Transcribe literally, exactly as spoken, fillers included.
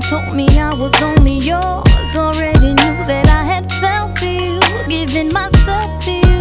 told me I was only yours. Already knew that I had felt for you, giving myself to you.